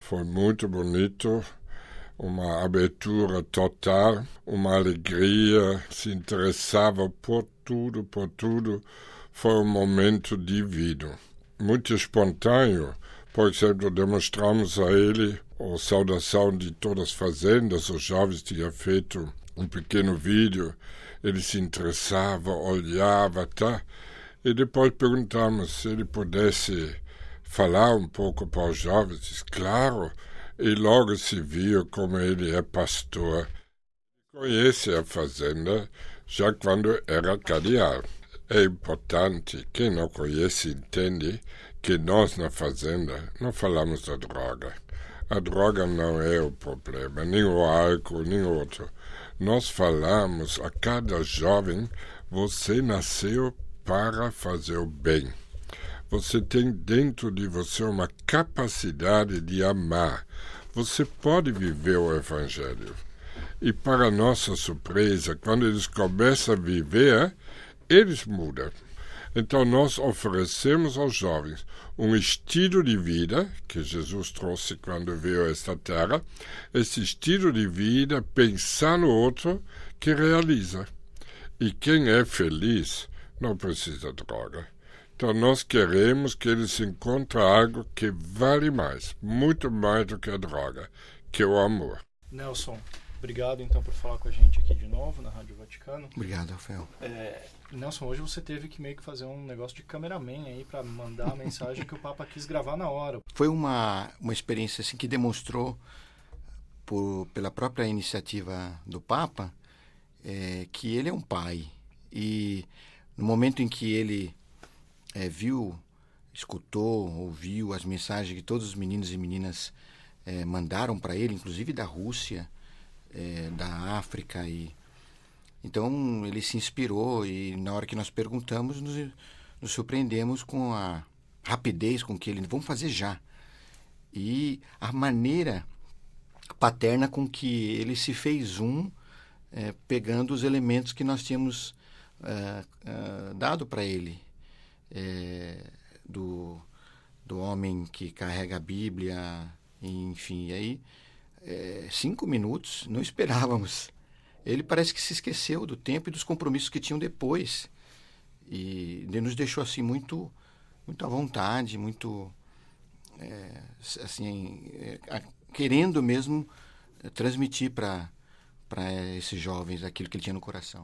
Foi muito bonito, uma abertura total, uma alegria, se interessava por tudo, foi um momento divino. Muito espontâneo, por exemplo, demonstramos a ele a saudação de todas as fazendas, os jovens tinham feito um pequeno vídeo, ele se interessava, olhava, tá? E depois perguntamos se ele pudesse falar um pouco para os jovens. Disse, claro, e logo se viu como ele é pastor. Conhece a fazenda já quando era cardeal. É importante, quem não conhece entende que nós na fazenda não falamos da droga. A droga não é o problema, nem o álcool, nem outro. Nós falamos a cada jovem, você nasceu para fazer o bem. Você tem dentro de você uma capacidade de amar. Você pode viver o Evangelho. E para nossa surpresa, quando eles começam a viver, eles mudam. Então nós oferecemos aos jovens um estilo de vida que Jesus trouxe quando veio a esta terra, esse estilo de vida, pensar no outro, que realiza. E quem é feliz não precisa de droga. Então nós queremos que eles encontrem algo que vale mais, muito mais do que a droga, que é o amor. Nelson, obrigado então por falar com a gente aqui de novo na Rádio Vaticano. Obrigado, Rafael. Nelson, hoje você teve que meio que fazer um negócio de cameraman aí para mandar a mensagem que o Papa quis gravar na hora. Foi uma experiência assim, que demonstrou, pela própria iniciativa do Papa, que ele é um pai. E no momento em que ele viu, escutou, ouviu as mensagens que todos os meninos e meninas mandaram para ele, inclusive da Rússia, da África, então ele se inspirou e na hora que nós perguntamos nos surpreendemos com a rapidez com que ele, vamos fazer já, e a maneira paterna com que ele se fez pegando os elementos que nós tínhamos dado para ele, do homem que carrega a Bíblia, enfim, aí 5 minutos, não esperávamos. Ele parece que se esqueceu do tempo e dos compromissos que tinham depois. E nos deixou assim muito à vontade, muito querendo mesmo transmitir para esses jovens aquilo que ele tinha no coração.